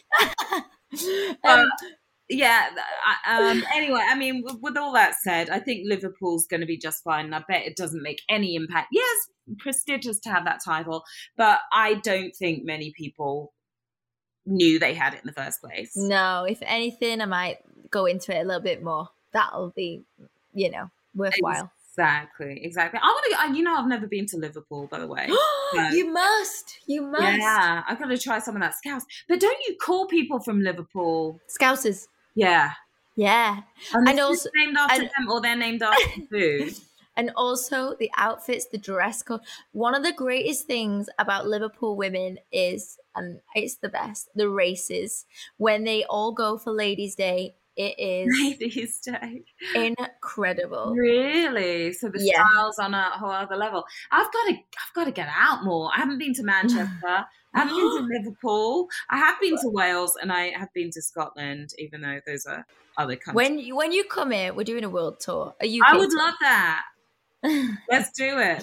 Yeah. Anyway, I mean, with all that said, I think Liverpool's going to be just fine. And I bet it doesn't make any impact. Yes, prestigious to have that title, but I don't think many people knew they had it in the first place. No, if anything, I might go into it a little bit more. That'll be, worthwhile. Exactly. I want to. I've never been to Liverpool, by the way. So, You must. yeah, I've got to try some of that Scouse. But don't you call people from Liverpool Scousers. Yeah. Yeah. And And is also, it named after them, or they're named after food? and also the outfits, the dress code. One of the greatest things about Liverpool women is, and it's the best, the races. When they all go for Ladies' Day, it is Ladies' Day. incredible. Really? So the style's on a whole other level. I've got to get out more. I haven't been to Manchester. I haven't been to Liverpool. I have been to Wales, and I have been to Scotland, even though those are other countries. When you come here, we're doing a world tour. I would love that. Let's do it.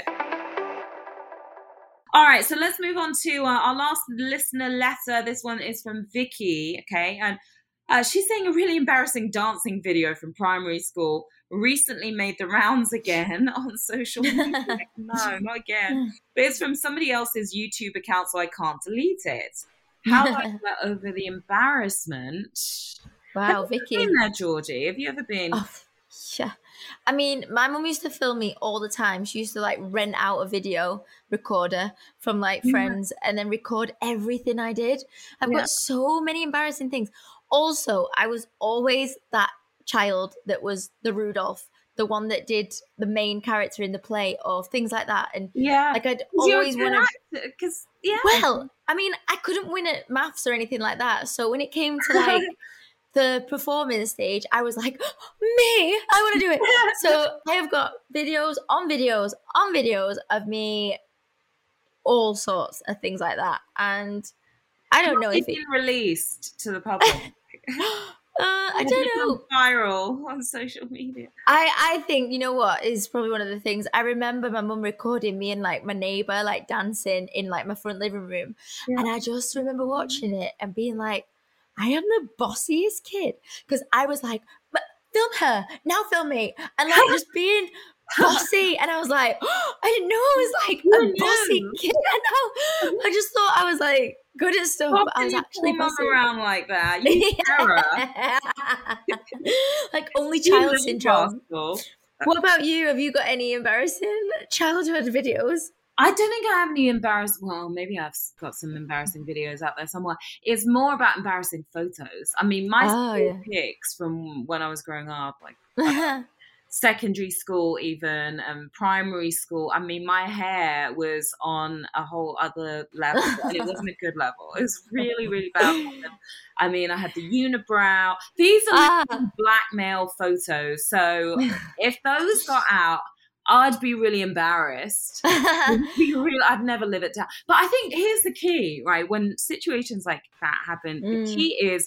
All right, so let's move on to our last listener letter. This one is from Vicky, okay? And she's saying a really embarrassing dancing video from primary school recently made the rounds again on social media. No, not again. But it's from somebody else's YouTube account, so I can't delete it. How do I get over the embarrassment? Wow, Have you Vicky. been there, Georgie? Have you ever been? Oh, yeah. I mean, my mum used to film me all the time. She used to like rent out a video recorder from like friends and then record everything I did. I've got so many embarrassing things. Also, I was always that child that was the Rudolph, the one that did the main character in the play or things like that. And like I'd always want to. Well, I mean, I couldn't win at maths or anything like that. So when it came to like the performance stage, I was like, me, I want to do it. So I have got videos on videos on videos of me, all sorts of things like that. And I don't know if it's been released to the public. I don't know. Viral on social media. I think, you know what is probably one of the things. I remember my mum recording me and like my neighbour like dancing in like my front living room. And I just remember watching it and being like, I am the bossiest kid. Because I was like, but film her, now film me. And like just being bossy. And I was like, oh, I didn't know I was like a bossy kid. I just thought I was like good at stuff, but I was actually bossy. Around like that. You terror. Like only child syndrome. What about you? Have you got any embarrassing childhood videos? I don't think I have any well, maybe I've got some embarrassing videos out there somewhere. It's more about embarrassing photos. I mean, my school pics from when I was growing up, like secondary school even, and primary school. I mean, my hair was on a whole other level, and it wasn't a good level. It was really, really bad. I mean, I had the unibrow. These are blackmail photos. So if those got out, I'd be really embarrassed. I'd never live it down. But I think here's the key, right? When situations like that happen, the key is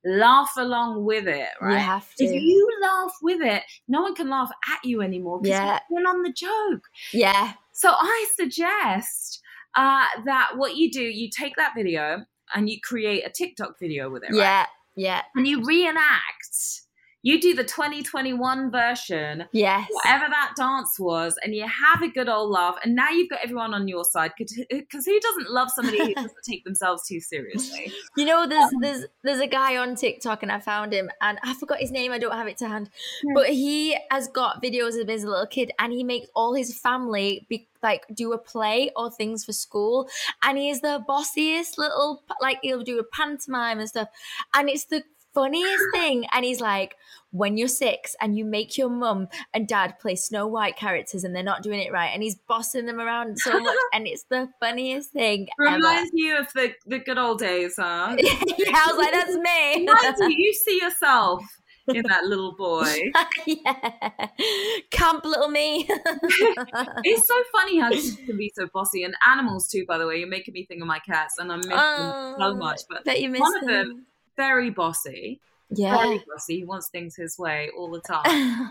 laugh along with it, right? You have to. If you laugh with it, no one can laugh at you anymore because you're in on the joke. Yeah. So I suggest that what you do, you take that video and you create a TikTok video with it, right? Yeah. And you reenact. You do the 2021 version, yes, whatever that dance was, and you have a good old laugh. And now you've got everyone on your side, because who doesn't love somebody who doesn't take themselves too seriously? You know, there's a guy on TikTok, and I found him, and I forgot his name. I don't have it to hand, but he has got videos of his little kid, and he makes all his family do a play or things for school, and he is the bossiest little, he'll do a pantomime and stuff, and it's the funniest thing. And he's like, when you're 6 and you make your mum and dad play Snow White characters and they're not doing it right, and he's bossing them around so much, and it's the funniest thing Reminds you of the good old days, huh? Yeah, I was like, that's me. You see yourself in that little boy. Yeah. Camp little me. It's so funny how kids can be so bossy, and animals too, by the way. You're making me think of my cats, and I miss them so much. But bet you miss one of them, very bossy. Yeah. Very bossy. He wants things his way all the time.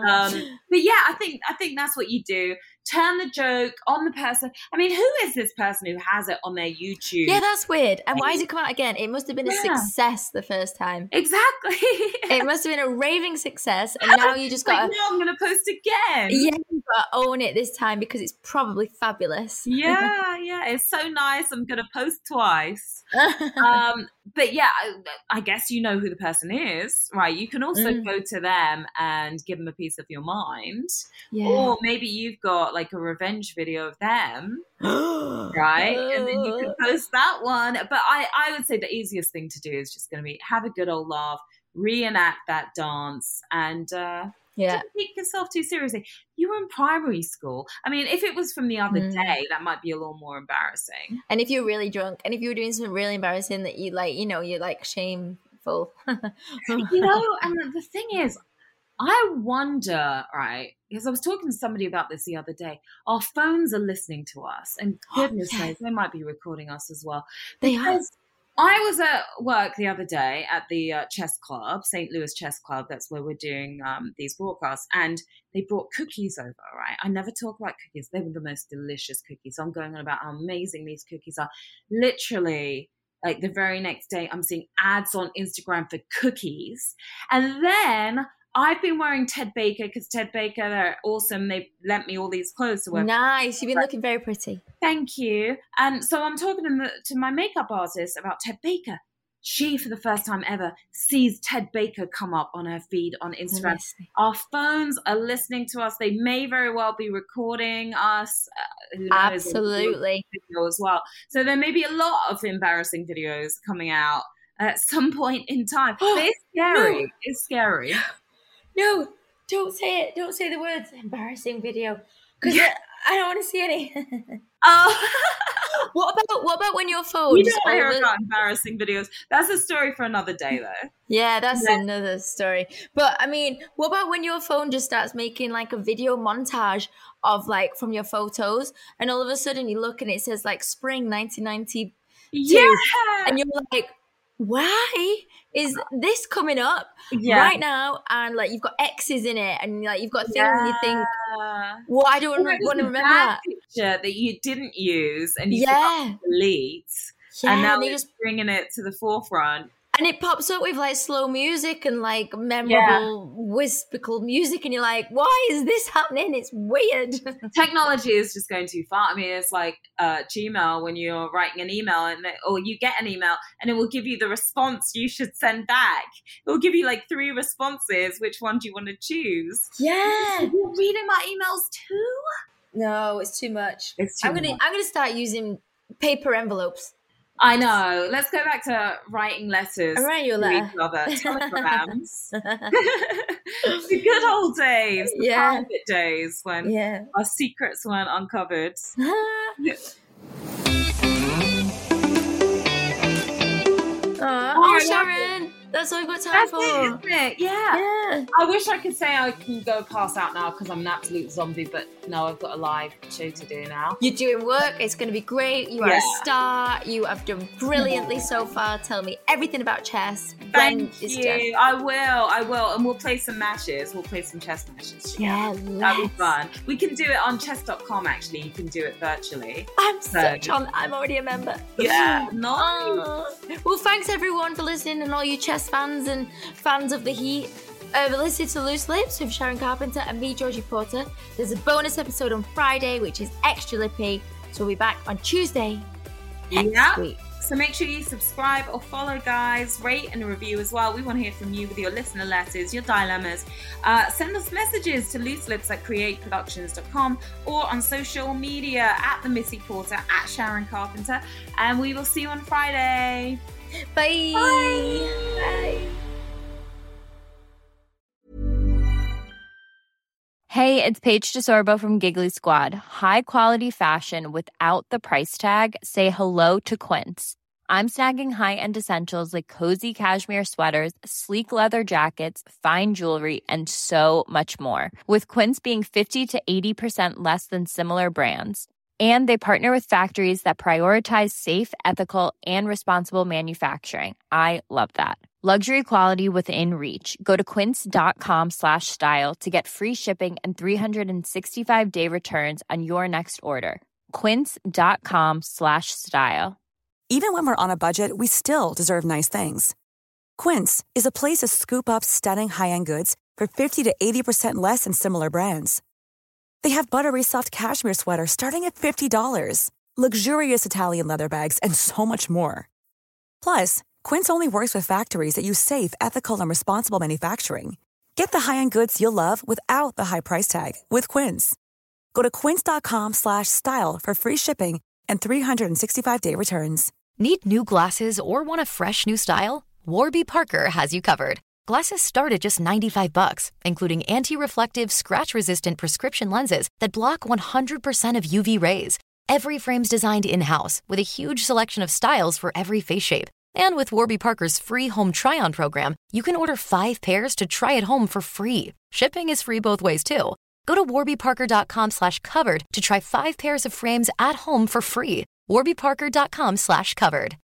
But yeah, I think that's what you do. Turn the joke on the person. I mean, who is this person who has it on their YouTube? Yeah, that's weird. And why has it come out again? It must have been a success the first time. Exactly. It must have been a raving success, and now you just got no, I'm going to post again. Yeah, you got to own it this time because it's probably fabulous. Yeah, it's so nice. I'm going to post twice. But yeah, I guess you know who the person is, right? You can also go to them and give them a piece of your mind. Yeah. Or maybe you've got like a revenge video of them, right? And then you can post that one. But I would say the easiest thing to do is just going to be have a good old laugh, reenact that dance, and don't take yourself too seriously. You were in primary school. I mean, if it was from the other day, that might be a little more embarrassing. And if you're really drunk, and if you were doing something really embarrassing that you you're like shameful. And the thing is, I wonder, right, because I was talking to somebody about this the other day. Our phones are listening to us, and goodness knows, they might be recording us as well. They are. I was at work the other day at the chess club, St. Louis Chess Club. That's where we're doing these broadcasts. And they brought cookies over, right? I never talk about cookies. They were the most delicious cookies. I'm going on about how amazing these cookies are. Literally, like the very next day, I'm seeing ads on Instagram for cookies. And then I've been wearing Ted Baker because Ted Baker, they're awesome. They lent me all these clothes to wear. Nice. You've been looking very pretty. Thank you. And so I'm talking to my makeup artist about Ted Baker. She, for the first time ever, sees Ted Baker come up on her feed on Instagram. Our phones are listening to us. They may very well be recording us. Absolutely. Video as well. So there may be a lot of embarrassing videos coming out at some point in time. But it's scary. No. It's scary. No, don't say it. Don't say the words embarrassing video, because I don't want to see any. What about when your phone? You don't hear about embarrassing videos. That's a story for another day, though. Yeah, that's another story. But I mean, what about when your phone just starts making like a video montage of like from your photos, and all of a sudden you look and it says like spring 1992, and you're like, why is this coming up right now? And like you've got X's in it, and like you've got things and you think, well, I don't want to remember that picture that you didn't use and you forgot to delete, and now you're just bringing it to the forefront. And it pops up with like slow music and like memorable whimsical music, and you're like, why is this happening? It's weird. Technology is just going too far. I mean, it's like Gmail when you're writing an email or you get an email and it will give you the response you should send back. It will give you like 3 responses. Which one do you want to choose? Yeah. You're reading my emails too? No, it's too much. I'm gonna start using paper envelopes. I know. Let's go back to writing letters. I write you a letter. To each other. Telegrams. The good old days. The private days when our secrets weren't uncovered. Oh, Sharon. That's all we've got time for. Isn't it? Yeah. I wish I could say I can go pass out now because I'm an absolute zombie, but no, I've got a live show to do now. You're doing work. It's going to be great. You are a star. You have done brilliantly so far. Tell me everything about chess. Thank you. I will. And we'll play some matches. We'll play some chess matches. Yeah, that'll be fun. We can do it on chess.com, actually. You can do it virtually. I'm already a member. Yeah, nice. Well, thanks everyone for listening, and all you chess fans and fans of the Heat. Listen to Loose Lips with Sharon Carpenter and me, Georgie Porter. There's a bonus episode on Friday, which is extra lippy. So we'll be back on Tuesday next week. So make sure you subscribe or follow, guys. Rate and review as well. We want to hear from you with your listener letters, your dilemmas. Send us messages to looselips@createproductions.com or on social media at The Missy Porter, at Sharon Carpenter. And we will see you on Friday. Bye. Bye. Hey, it's Paige DeSorbo from Giggly Squad. High quality fashion without the price tag. Say hello to Quince. I'm snagging high-end essentials like cozy cashmere sweaters, sleek leather jackets, fine jewelry, and so much more. With Quince being 50 to 80% less than similar brands. And they partner with factories that prioritize safe, ethical, and responsible manufacturing. I love that. Luxury quality within reach. Go to quince.com/style to get free shipping and 365-day returns on your next order. Quince.com/style. Even when we're on a budget, we still deserve nice things. Quince is a place to scoop up stunning high-end goods for 50 to 80% less than similar brands. They have buttery soft cashmere sweaters starting at $50, luxurious Italian leather bags, and so much more. Plus, Quince only works with factories that use safe, ethical, and responsible manufacturing. Get the high-end goods you'll love without the high price tag with Quince. Go to quince.com/style for free shipping and 365-day returns. Need new glasses or want a fresh new style? Warby Parker has you covered. Glasses start at just $95, including anti-reflective, scratch-resistant prescription lenses that block 100% of UV rays. Every frame's designed in-house with a huge selection of styles for every face shape. And with Warby Parker's free home try-on program, you can order 5 pairs to try at home for free. Shipping is free both ways, too. Go to warbyparker.com/covered to try 5 pairs of frames at home for free. warbyparker.com/covered.